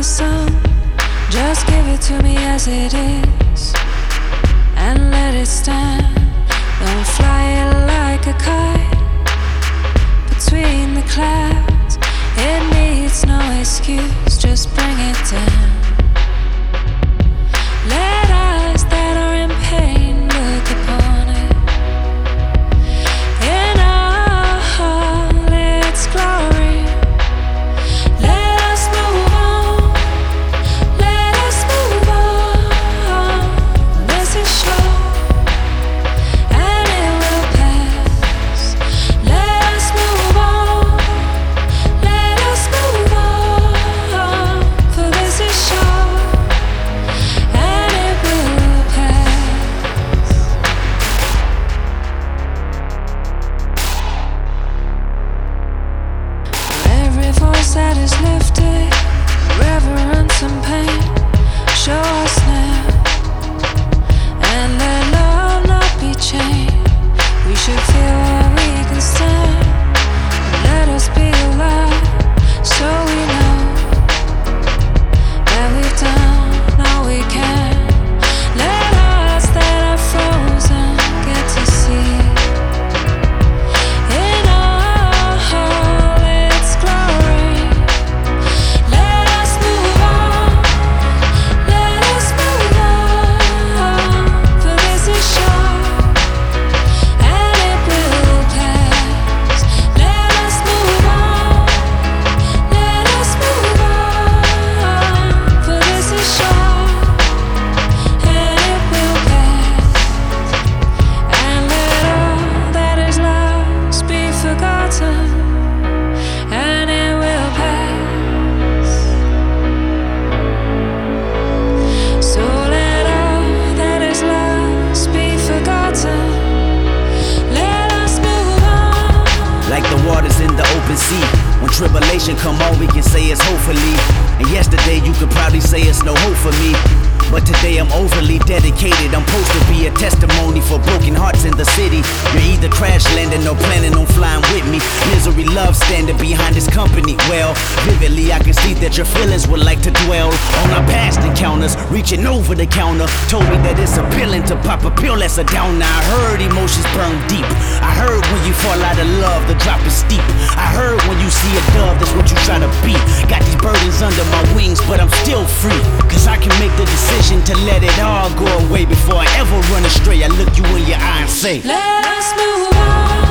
sun. Just give it to me as it is and let it stand. Don't fly it like a kite between the clouds. It needs no excuse, just bring it down. Let eyes that are in pain look upon it in all its glory. Let us move on, let us move on. This is short and it will pass. Let us move on, let us move on. For this is short and it will pass. Every voice that is lifted, reverence and pain, show us now, and let love not be chained. We should feel what we can stand. Let us be alive, so we know that we've done all we can. Let us that are frozen get to see in all its glory. Let us move on, let us move on. For this is short and it will pass. Let us move on, let us move on. For this is short and it will pass. And let all that is lost be forgotten, and it will pass. So let all that is lost be forgotten. Let us move on. Like the waters in the open sea. When tribulation come on, we can say it's hopefully. And yesterday you could probably say it's no hope for me. But today I'm overly dedicated. I'm supposed to be a testimony for broken hearts in the city. You're either crash landing or planning on flying with me. Misery loves standing behind this company. Well, vividly I can see that your feelings would like to dwell on our past encounters. Reaching over the counter told me that it's appealing to pop a pill that's a downer. I heard emotions burn deep. I heard when you fall out of love, the drop is steep. I heard when you see a dove, that's what you try to be. Got these burdens under my wings, but I'm still free. Cause I can make the decision to let it all go away before I ever run astray. I look you in your eye and say, Let us move on.